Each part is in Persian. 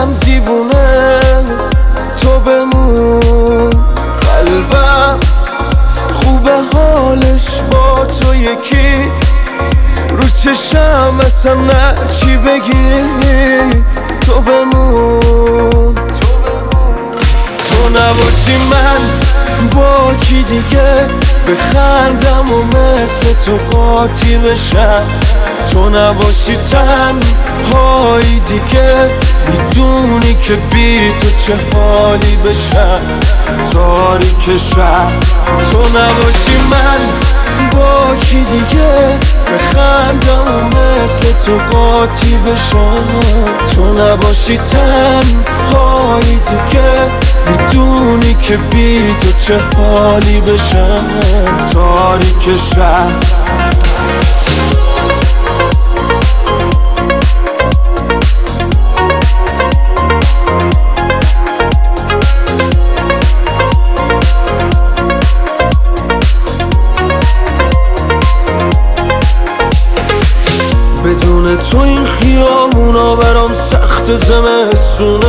شدم دیوونه تو بمون. قلبم خوبه حالش با تو یکی، رو چشم اصلا نه چی بگی تو بمون. تو نباشی من با کی دیگه بخندم و مثل تو قاطی بشم. تو نباشی تنهایی دیگه میدونی که بی تو چه حالی بشم. تاریک شب تو نباشی من با کی دیگه بخندم و مثل تو قاطی بشم. تو نباشی تنهایی دیگه میدونی که بی تو چه حالی بشم. تاریک شب بدون تو این خیامونا برام سخت زمستونش.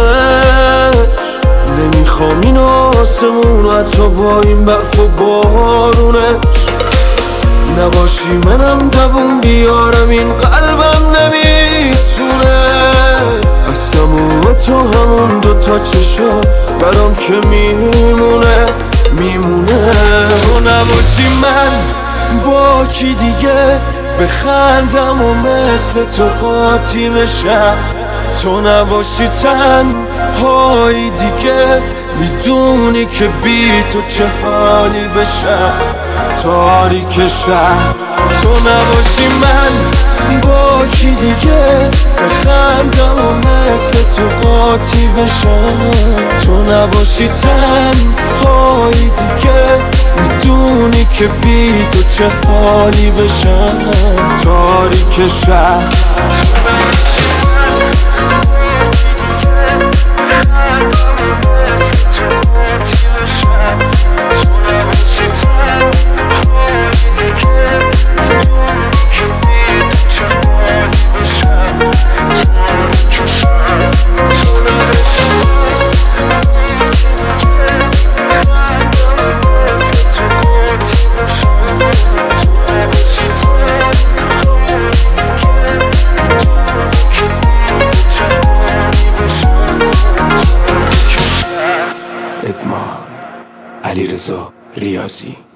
نمیخوام این آسمون حتی با این برف و بارونش. نباشی منم دوون بیارم این قلبم نمیتونه. از تموم تو همون دوتا چشا برام که میمونه. تو نباشی من با کی دیگه بخندم و مثل تو قاطی بشم. تو نباشی تنهایی دیگه میدونی که بی تو چه حالی بشم. تاریک شب تو نباشی من با کی دیگه بخندم و مثل تو قاطی بشم. تو نباشی تنهایی دیگه میدونی که بی تو چه حالی بشم. تاریک شب ادمان علیرضا ریاضی.